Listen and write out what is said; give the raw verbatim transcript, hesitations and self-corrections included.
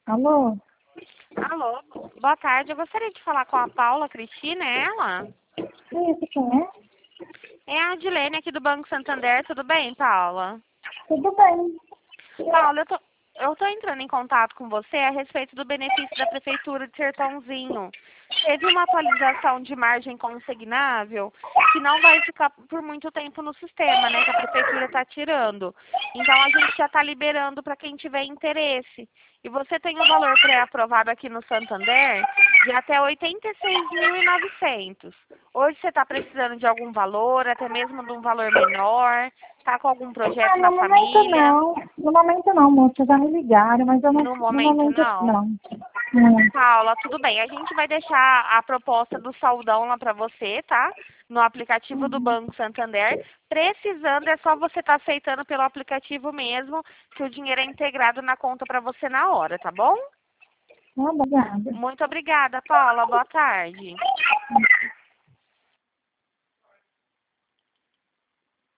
Alô? Alô, boa tarde. Eu gostaria de falar com a Paula Cristina, é ela? Isso, quem é? É a Adilene aqui do Banco Santander. Tudo bem, Paula? Tudo bem. Paula, eu tô, eu tô entrando em contato com você a respeito do benefício da Prefeitura de Sertãozinho. Teve uma atualização de margem consignável que não vai ficar por muito tempo no sistema, né? Que a Prefeitura está tirando. Então, a gente já está liberando para quem tiver interesse. E você tem um valor pré-aprovado aqui no Santander de até oitenta e seis mil e novecentos. Hoje você está precisando de algum valor, até mesmo de um valor menor? Está com algum projeto Ah, na no momento família? não. No momento não, moça. Já me ligaram, mas eu não, No no momento, momento não. não. Hum. Paula, tudo bem. A gente vai deixar a proposta do saldão lá para você, tá? No aplicativo do Uhum. Banco Santander. Precisando, é só você estar aceitando pelo aplicativo mesmo, que o dinheiro é integrado na conta para você na hora, tá bom? Obrigada. Muito obrigada, Paula. Boa tarde.